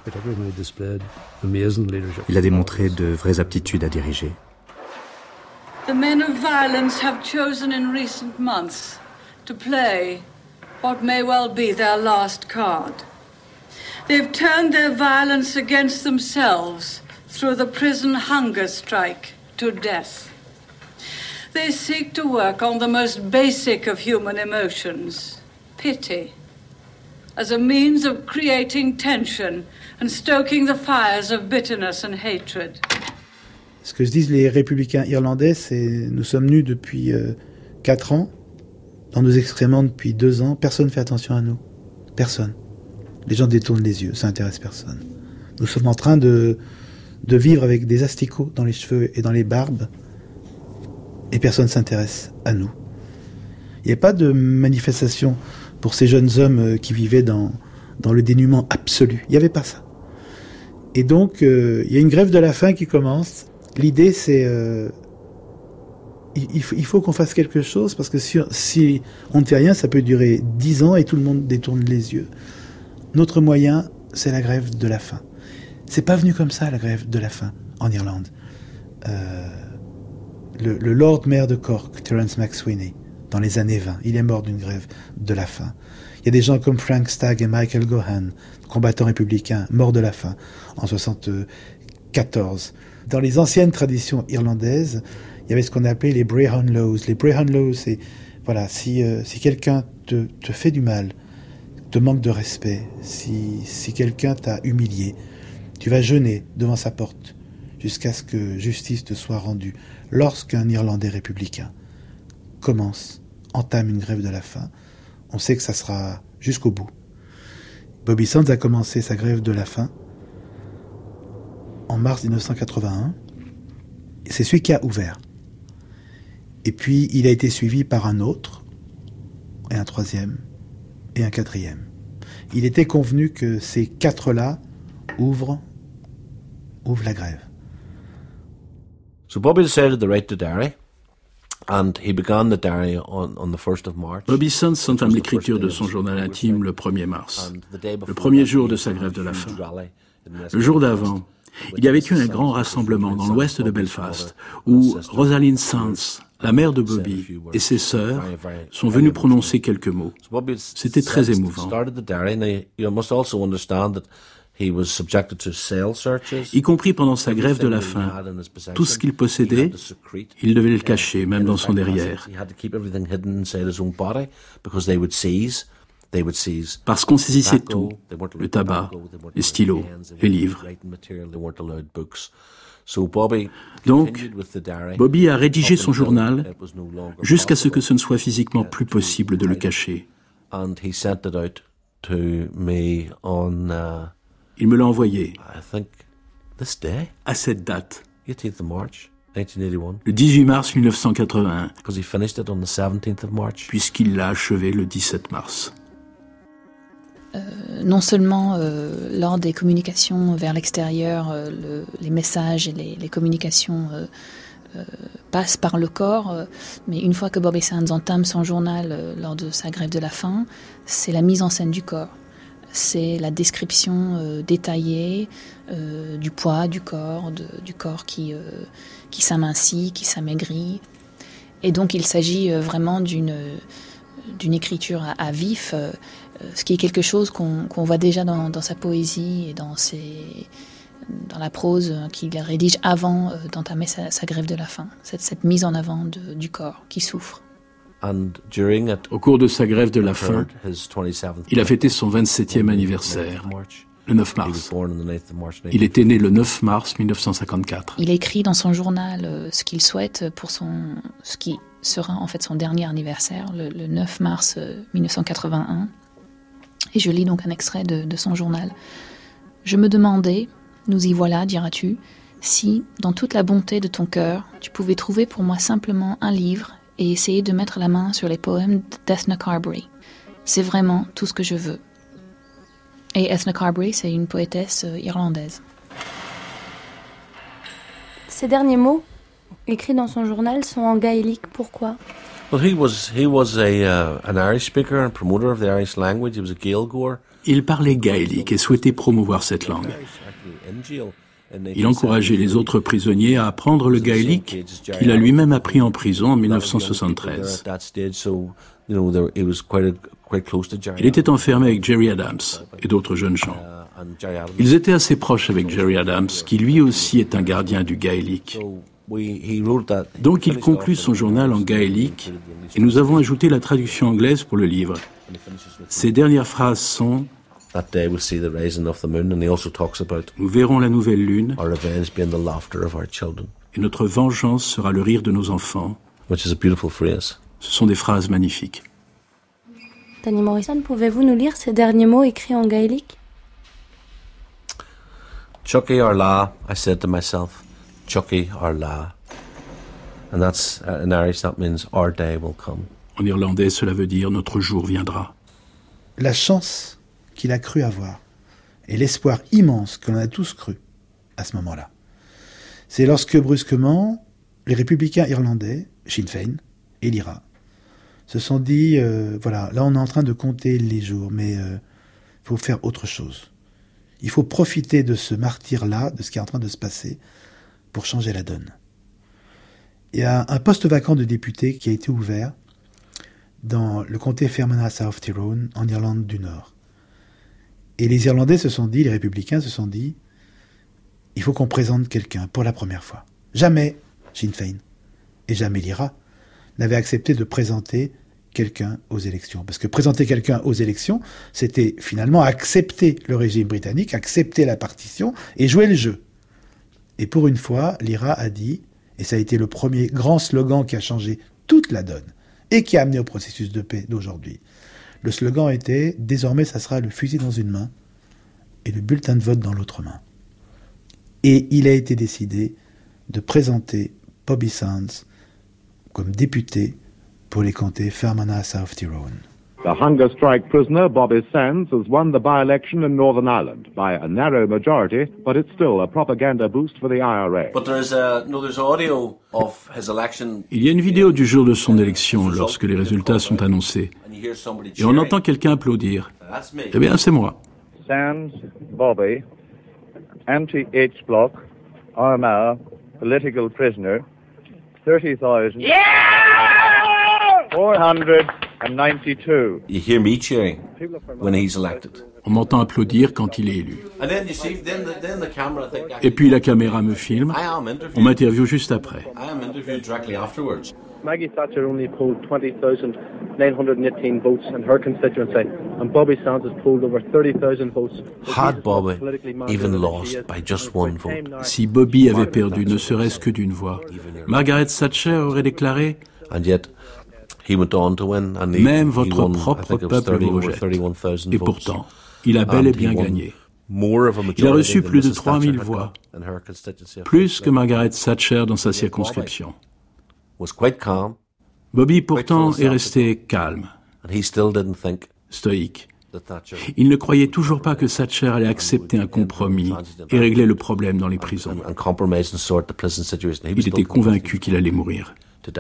Il a démontré de vraies aptitudes à diriger. The men of violence have chosen in recent months to play what may well be their last card. They've turned their violence against themselves through the prison hunger strike to death. They seek to work on the most basic of human emotions, pity, as a means of creating tension and stoking the fires of bitterness and hatred. Ce que se disent les républicains irlandais, c'est nous sommes nus depuis euh, quatre ans, dans nos excréments depuis deux ans, personne ne fait attention à nous. Personne. Les gens détournent les yeux, ça intéresse personne. Nous sommes en train de, de vivre avec des asticots dans les cheveux et dans les barbes, et personne ne s'intéresse à nous. Il n'y a pas de manifestation pour ces jeunes hommes qui vivaient dans, dans le dénuement absolu. Il n'y avait pas ça. Et donc, euh, il y a une grève de la faim qui commence. L'idée, c'est... Euh, il, il faut qu'on fasse quelque chose, parce que si, si on ne fait rien, ça peut durer dix ans et tout le monde détourne les yeux. Notre moyen, c'est la grève de la faim. C'est pas venu comme ça, la grève de la faim, en Irlande. Euh... Le, le Lord Mayor de Cork, Terence McSweeney, dans les années vingt, il est mort d'une grève de la faim. Il y a des gens comme Frank Stagg et Michael Gohan, combattants républicains, morts de la faim en soixante-quatorze. Dans les anciennes traditions irlandaises, il y avait ce qu'on appelait les Brehon Laws. Les Brehon Laws, c'est, voilà, si, euh, si quelqu'un te, te fait du mal, te manque de respect, si, si quelqu'un t'a humilié, tu vas jeûner devant sa porte jusqu'à ce que justice te soit rendue. Lorsqu'un Irlandais républicain commence, entame une grève de la faim, on sait que ça sera jusqu'au bout. Bobby Sands a commencé sa grève de la faim en mars dix-neuf cent quatre-vingt-un. C'est celui qui a ouvert. Et puis, il a été suivi par un autre, et un troisième, et un quatrième. Il était convenu que ces quatre-là ouvrent, ouvrent la grève. So Bobby decided to write to Derry, and he began the Derry on, on the first of March. Bobby Sands entame l'écriture de son journal intime le premier mars, le premier jour de sa grève de la faim. Le jour d'avant, il y avait eu un grand rassemblement dans l'ouest de Belfast, où Rosalind Sands, la mère de Bobby, et ses sœurs sont venues prononcer quelques mots. C'était très émouvant. Y compris pendant sa grève de la faim. Tout ce qu'il possédait, il devait le cacher, même dans son derrière. Parce qu'on saisissait tout, le tabac, les stylos, les livres. Donc, Bobby a rédigé son journal jusqu'à ce que ce ne soit physiquement plus possible de le cacher. Il me l'a envoyé à cette date, le dix-huit mars mille neuf cent quatre-vingt-un, puisqu'il l'a achevé le dix-sept mars. Euh, non seulement euh, lors des communications vers l'extérieur, euh, le, les messages et les, les communications euh, euh, passent par le corps, euh, mais une fois que Bobby Sands entame son journal euh, lors de sa grève de la faim, c'est la mise en scène du corps. C'est la description euh, détaillée euh, du poids du corps, de, du corps qui, euh, qui s'amincit, qui s'amaigrit. Et donc il s'agit euh, vraiment d'une, d'une écriture à, à vif, euh, ce qui est quelque chose qu'on, qu'on voit déjà dans, dans sa poésie et dans, ses, dans la prose qu'il rédige avant euh, d'entamer sa, sa grève de la faim. Cette, cette mise en avant de, du corps qui souffre. Au cours de sa grève de la faim, il a fêté son vingt-septième anniversaire, le neuf mars. Il était né le neuf mars mille neuf cent cinquante-quatre. Il écrit dans son journal euh, ce qu'il souhaite pour son, ce qui sera en fait son dernier anniversaire, le, le neuf mars euh, mille neuf cent quatre-vingt-un. Et je lis donc un extrait de, de son journal. « Je me demandais, nous y voilà, diras-tu, si, dans toute la bonté de ton cœur, tu pouvais trouver pour moi simplement un livre et essayer de mettre la main sur les poèmes d'Ethna Carberry. C'est vraiment tout ce que je veux. » Et Ethna Carberry, c'est une poétesse irlandaise. Ces derniers mots, écrits dans son journal, sont en gaélique. Pourquoi ? Well, he was he was a uh, an Irish speaker and promoter of the Irish language. He was a Gaeilgeoir. Il parlait gaélique et souhaitait promouvoir cette langue. Il encourageait les autres prisonniers à apprendre le gaélique qu'il a lui-même appris en prison en mille neuf cent soixante-treize. Il était enfermé avec Gerry Adams et d'autres jeunes gens. Ils étaient assez proches avec Gerry Adams, qui lui aussi est un gardien du gaélique. Donc il conclut son journal en gaélique et nous avons ajouté la traduction anglaise pour le livre. Ses dernières phrases sont « Nous verrons la nouvelle lune et notre vengeance sera le rire de nos enfants. » Ce sont des phrases magnifiques. Danny Morrison, pouvez-vous nous lire ces derniers mots écrits en gaélique ? Chucky or la, I said to myself. Chucky or la. And that's, uh, in Irish, that means our day will come. En irlandais, cela veut dire notre jour viendra. La chance qu'il a cru avoir et l'espoir immense que l'on a tous cru à ce moment-là, c'est lorsque brusquement les républicains irlandais, Sinn Féin et l'I R A, se sont dit euh, voilà, là on est en train de compter les jours, mais il euh, faut faire autre chose. Il faut profiter de ce martyre-là, de ce qui est en train de se passer, pour changer la donne. Il y a un poste vacant de député qui a été ouvert dans le comté Fermanagh South Tyrone, en Irlande du Nord. Et les Irlandais se sont dit, les républicains se sont dit, il faut qu'on présente quelqu'un pour la première fois. Jamais Sinn Féin et jamais l'I R A n'avaient accepté de présenter quelqu'un aux élections. Parce que présenter quelqu'un aux élections, c'était finalement accepter le régime britannique, accepter la partition et jouer le jeu. Et pour une fois, Lyra a dit, et ça a été le premier grand slogan qui a changé toute la donne, et qui a amené au processus de paix d'aujourd'hui. Le slogan était « Désormais, ça sera le fusil dans une main et le bulletin de vote dans l'autre main ». Et il a été décidé de présenter Bobby Sands comme député pour les comtés Fermanagh South Tyrone. The hunger strike prisoner Bobby Sands has won the by-election in Northern Ireland by a narrow majority, but it's still a propaganda boost for the I R A. But there's a, no, there's audio of his election. Il y a une vidéo du jour de son élection lorsque les résultats sont annoncés. Et on entend quelqu'un applaudir. Eh bien, c'est moi. Sands, Bobby, anti-H block, Armagh, political prisoner, thirty thousand four hundred ninety-two. You hear me cheering when he's elected. On m'entend applaudir quand il est élu. And then you see, then the, then the camera, I think, Et puis la caméra me filme. I am interviewed. On m'interviewe juste après. I am interviewed directly afterwards. Maggie Thatcher only polled twenty thousand nine hundred eighteen votes in her constituency, and Bobby Sands has polled over thirty thousand votes. Had Bobby even lost by just one vote? Si Bobby avait perdu ne serait-ce que d'une voix, Margaret Thatcher aurait déclaré And yet, he went on to win, and he, même he votre won, propre peuple vous rejette. Et pourtant, il a bel et bien gagné. Il a reçu plus de trois mille voix, plus que Margaret Thatcher dans sa circonscription. Bobby, pourtant, est resté calme, stoïque. Il ne croyait toujours pas que Thatcher allait accepter un compromis et régler le problème dans les prisons. Il était convaincu qu'il allait mourir.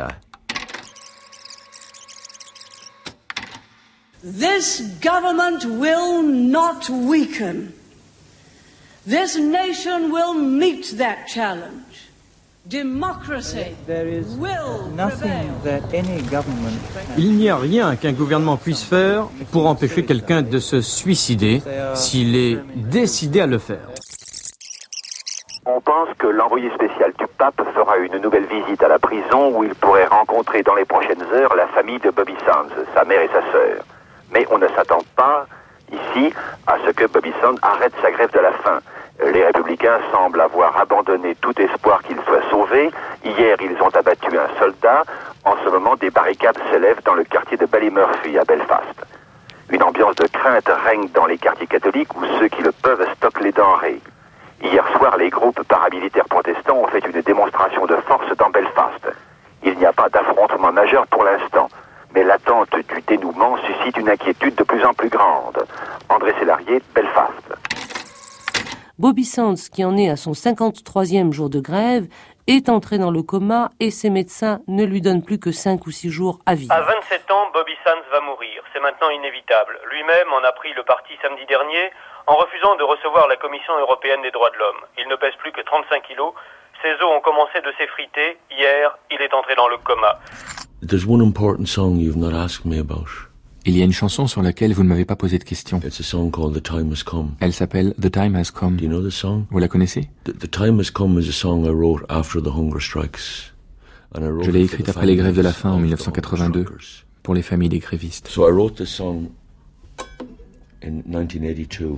This government will not weaken. This nation will meet that challenge. Democracy will prevail. Il n'y a rien qu'un gouvernement puisse faire pour empêcher quelqu'un de se suicider s'il est décidé à le faire. On pense que l'envoyé spécial du pape fera une nouvelle visite à la prison où il pourrait rencontrer dans les prochaines heures la famille de Bobby Sands, sa mère et sa sœur. Mais on ne s'attend pas, ici, à ce que Bobby Sands arrête sa grève de la faim. Les Républicains semblent avoir abandonné tout espoir qu'il soit sauvé. Hier, ils ont abattu un soldat. En ce moment, des barricades s'élèvent dans le quartier de Ballymurphy, à Belfast. Une ambiance de crainte règne dans les quartiers catholiques où ceux qui le peuvent stockent les denrées. Hier soir, les groupes paramilitaires protestants ont fait une démonstration de force dans Belfast. Il n'y a pas d'affrontement majeur pour l'instant, mais l'attente du dénouement suscite une inquiétude de plus en plus grande. André Sélarié, Belfast. Bobby Sands, qui en est à son cinquante-troisième jour de grève, est entré dans le coma et ses médecins ne lui donnent plus que cinq ou six jours à vivre. À vingt-sept ans, Bobby Sands va mourir. C'est maintenant inévitable. Lui-même en a pris le parti samedi dernier en refusant de recevoir la Commission européenne des droits de l'homme. Il ne pèse plus que trente-cinq kilos. Ses os ont commencé de s'effriter. Hier, il est entré dans le coma. There's one important song you've not asked me about. Il y a une chanson sur laquelle vous ne m'avez pas posé de question. It's a song called The Time Has Come. Elle s'appelle The Time Has Come. Do you know the song? Vous la connaissez? The, the Time Has Come is a song I wrote after the hunger strikes. And I wrote Je l'ai écrite après les grèves de la faim en dix-neuf cent quatre-vingt-deux pour les familles des grévistes. So I wrote this song in nineteen eighty-two.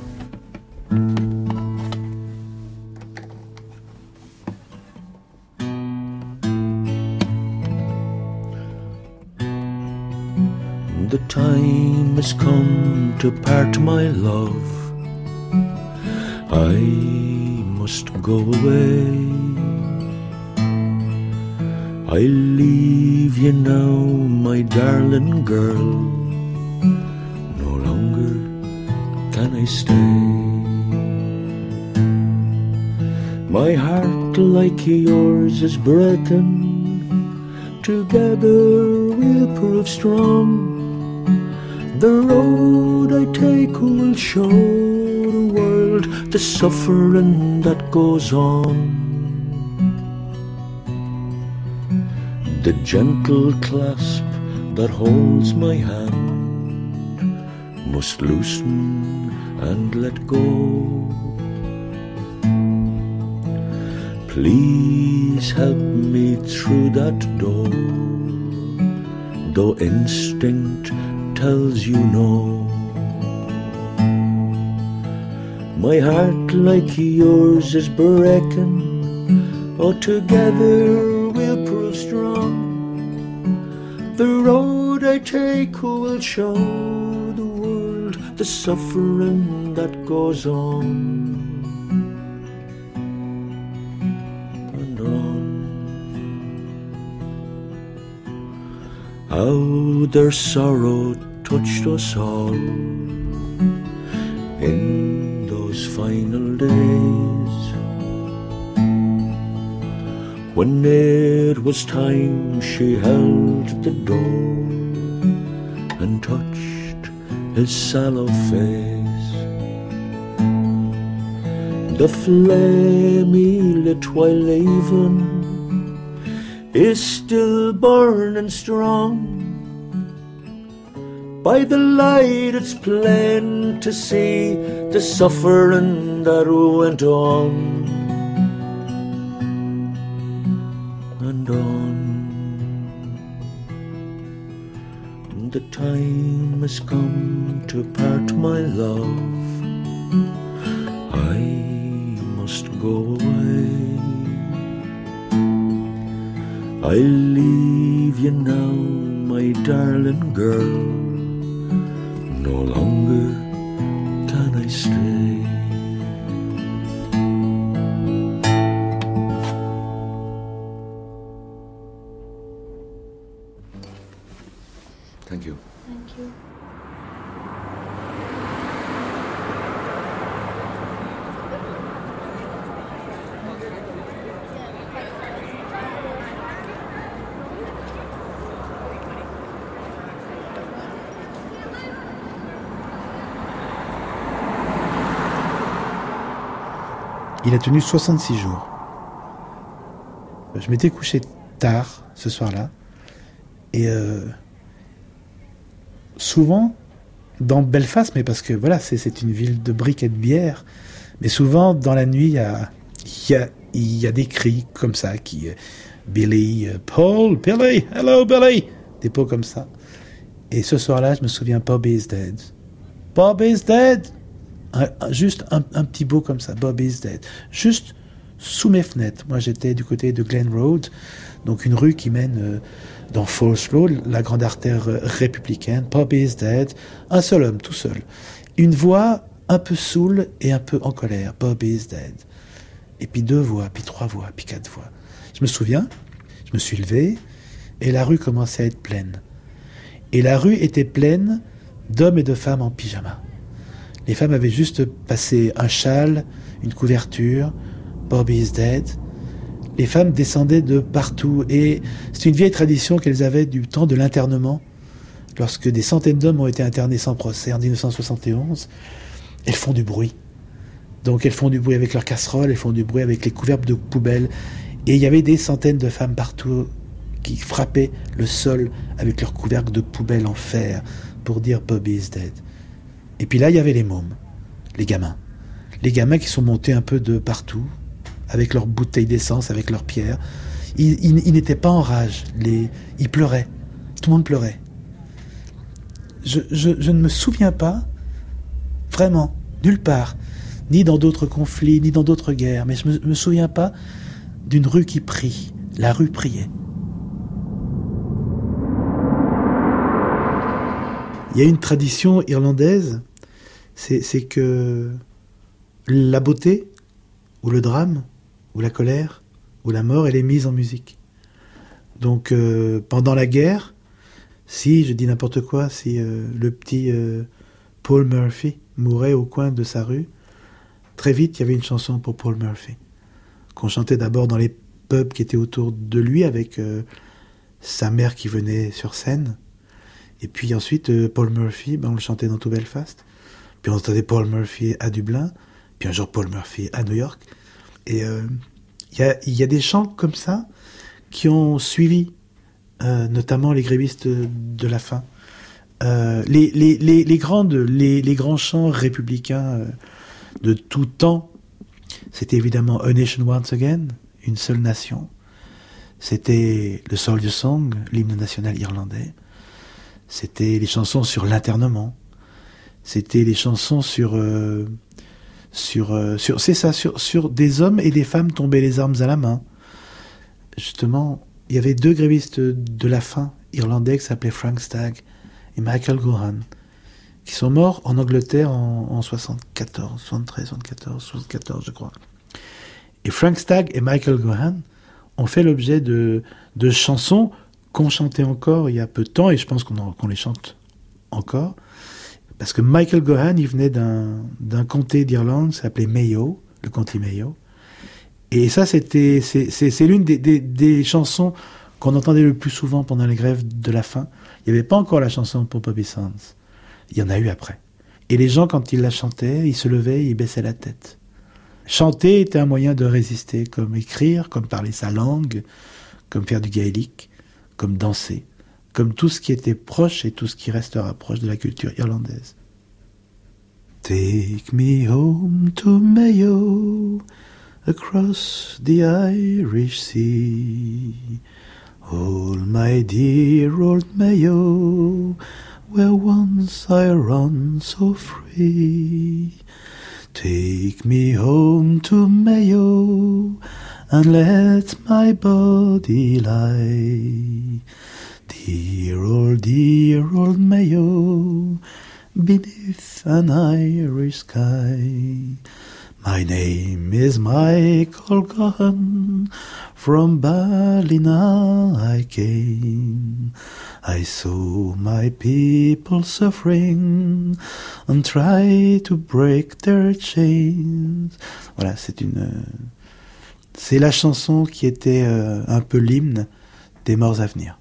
The time has come to part my love. I must go away. I leave you now, my darling girl. No longer can I stay. My heart like yours is breaking. Together we'll prove strong. The road I take will show the world the suffering that goes on. The gentle clasp that holds my hand must loosen and let go. Please help me through that door, though instinct tells you no. My heart like yours is breaking, oh together we'll prove strong. The road I take will show the world the suffering that goes on. And on. How their sorrow touched us all in those final days, when it was time she held the door and touched his sallow face. The flame he lit while leaving is still burning strong. By the light it's plain to see the suffering that went on. And on. The time has come to part, my love. I must go away. I leave you now, my darling girl. No longer can I stay. Thank you. Thank you. Il a tenu soixante-six jours. Je m'étais couché tard ce soir-là. Et euh, souvent, dans Belfast, mais parce que voilà, c'est, c'est une ville de briques et de bière, mais souvent, dans la nuit, il y a, y a, y a des cris comme ça, qui euh, Billy, euh, Paul, Billy, hello Billy, des pots comme ça. Et ce soir-là, je me souviens, Bobby is dead. Bob is dead. Un, un, juste un, un petit bout comme ça, Bob is dead. Juste sous mes fenêtres. Moi, j'étais du côté de Glen Road, donc une rue qui mène euh, dans Forest Road, la grande artère euh, républicaine. Bob is dead. Un seul homme, tout seul. Une voix un peu saoule et un peu en colère. Bob is dead. Et puis deux voix, puis trois voix, puis quatre voix. Je me souviens, je me suis levé et la rue commençait à être pleine. Et la rue était pleine d'hommes et de femmes en pyjama. Les femmes avaient juste passé un châle, une couverture, Bobby is dead. Les femmes descendaient de partout et c'est une vieille tradition qu'elles avaient du temps de l'internement. Lorsque des centaines d'hommes ont été internés sans procès en dix-neuf cent soixante et onze, elles font du bruit. Donc elles font du bruit avec leurs casseroles, elles font du bruit avec les couvercles de poubelle. Et il y avait des centaines de femmes partout qui frappaient le sol avec leurs couvercles de poubelle en fer pour dire Bobby is dead. Et puis là, il y avait les mômes, les gamins. Les gamins qui sont montés un peu de partout, avec leurs bouteilles d'essence, avec leurs pierres. Ils, ils, ils n'étaient pas en rage, les, ils pleuraient. Tout le monde pleurait. Je, je, je ne me souviens pas, vraiment, nulle part, ni dans d'autres conflits, ni dans d'autres guerres, mais je ne me, me souviens pas d'une rue qui prie. La rue priait. Il y a une tradition irlandaise, c'est, c'est que la beauté, ou le drame, ou la colère, ou la mort, elle est mise en musique. Donc, euh, pendant la guerre, si, je dis n'importe quoi, si euh, le petit euh, Paul Murphy mourait au coin de sa rue, très vite, il y avait une chanson pour Paul Murphy, qu'on chantait d'abord dans les pubs qui étaient autour de lui, avec euh, sa mère qui venait sur scène. Et puis ensuite, euh, Paul Murphy, ben, on le chantait dans tout Belfast. Puis on entendait Paul Murphy à Dublin. Puis un jour, Paul Murphy à New York. Et il euh, y, a, y a des chants comme ça qui ont suivi, euh, notamment les grévistes de, de la faim. Euh, les, les, les, les, grandes, les, les grands chants républicains euh, de tout temps, c'était évidemment A Nation Once Again, une seule nation. C'était le Soldier Song, l'hymne national irlandais. C'était les chansons sur l'internement. C'était les chansons sur, euh, sur, euh, sur c'est ça, sur, sur des hommes et des femmes tombés les armes à la main. Justement, il y avait deux grévistes de la faim irlandais qui s'appelaient Frank Stagg et Michael Gohan, qui sont morts en Angleterre en, en soixante-quatorze, soixante-treize, soixante-quatorze, soixante-quatorze, je crois. Et Frank Stagg et Michael Gohan ont fait l'objet de, de chansons qu'on chantait encore il y a peu de temps, et je pense qu'on, en, qu'on les chante encore, parce que Michael Gohan, il venait d'un, d'un comté d'Irlande, ça s'appelait Mayo, le comté Mayo, et ça, c'était, c'est, c'est, c'est l'une des, des, des chansons qu'on entendait le plus souvent pendant les grèves de la faim. Il n'y avait pas encore la chanson pour Bobby Sands. Il y en a eu après. Et les gens, quand ils la chantaient, ils se levaient, ils baissaient la tête. Chanter était un moyen de résister, comme écrire, comme parler sa langue, comme faire du gaélique, comme danser, comme tout ce qui était proche et tout ce qui restera proche de la culture irlandaise. Take me home to Mayo, across the Irish Sea. Oh, my dear old Mayo, where once I run so free. Take me home to Mayo, and let my body lie. Dear old, dear old Mayo, beneath an Irish sky. My name is Michael Gohan, from Ballina I came. I saw my people suffering and tried to break their chains. Voilà, c'est une, c'est la chanson qui était euh, un peu l'hymne des morts à venir.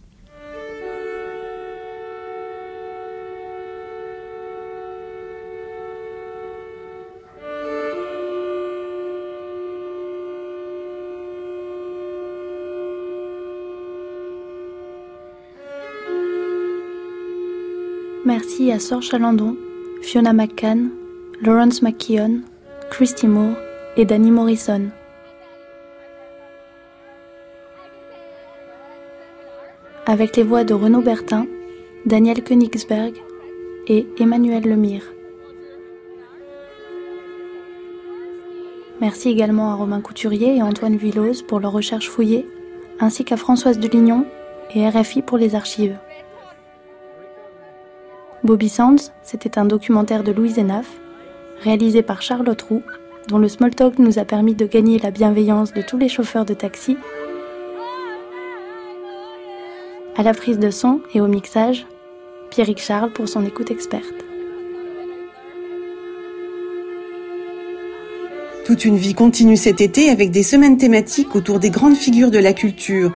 Merci à Sor Chalandon, Fiona McCann, Lawrence McKeon, Christy Moore et Danny Morrison. Avec les voix de Renaud Bertin, Daniel Königsberg et Emmanuel Lemire. Merci également à Romain Couturier et Antoine Villose pour leurs recherches fouillées, ainsi qu'à Françoise Delignon et R F I pour les archives. Bobby Sands, c'était un documentaire de Louise Hénaf, réalisé par Charlotte Roux, dont le small talk nous a permis de gagner la bienveillance de tous les chauffeurs de taxi. À la prise de son et au mixage, Pierrick Charles pour son écoute experte. Toute une vie continue cet été avec des semaines thématiques autour des grandes figures de la culture,